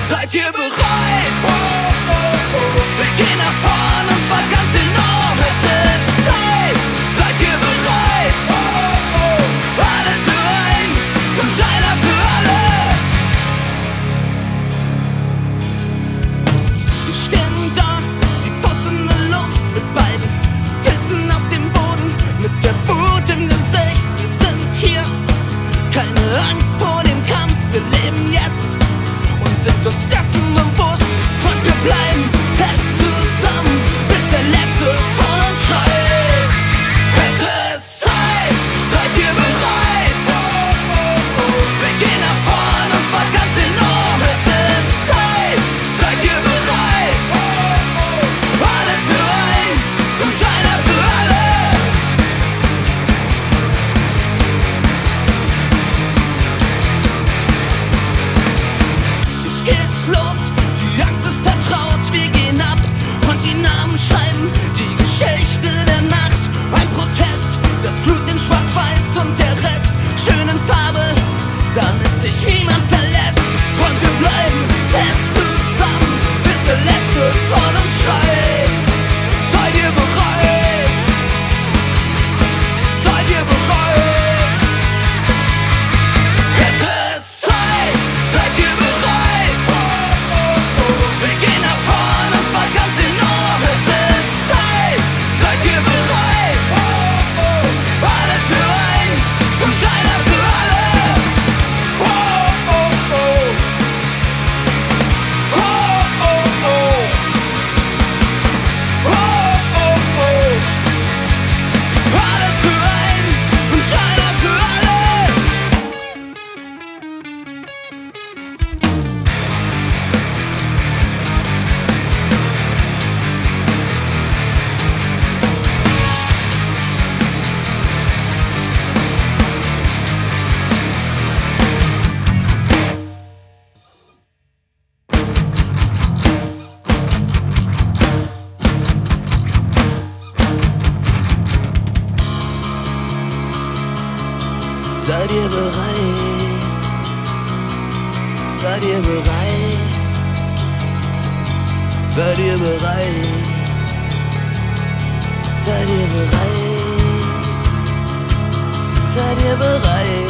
Seid ihr bereit? Wir gehen nach vorn und zwar ganz enorm. Es ist Zeit. Seid ihr bereit? Alle für ein und einer für alle. Wir stehen da, die Faust in der Luft, mit beiden Füßen auf dem Boden, mit der Wut im Gesicht. Wir sind hier, keine Angst vor dem Kampf. Wir leben jetzt und sind uns dessen bewusst. Und wir bleiben fest zusammen, bis der Letzte von uns schreit. Es ist Zeit, seid ihr bereit? Wir gehen nach vorn und zwar ganz enorm. Es ist Zeit, seid ihr bereit? Alle für ein und einer für alle. Jetzt geht's los, die Angst ist vertraut, wir gehen ab und die Namen schreiben die Geschichte der Nacht. Ein Protest, das Blut in Schwarz-Weiß und der Rest schön in Farbe, damit sich niemand verletzt. Und wir bleiben fest zusammen, bis der Letzte von uns schreit. Seid ihr bereit? Seid ihr bereit? Es ist Zeit, seid ihr bereit? Wir gehen nach vorn und zwar ganz enorm. Es ist Zeit, seid ihr bereit? Alle für ein und einer für alle. Oh, oh, oh. Oh, oh, oh. Oh, oh, oh. Alle für ein und einer für alle. Seid ihr bereit? Seid ihr bereit? Seid ihr bereit? Seid ihr bereit? Seid ihr bereit?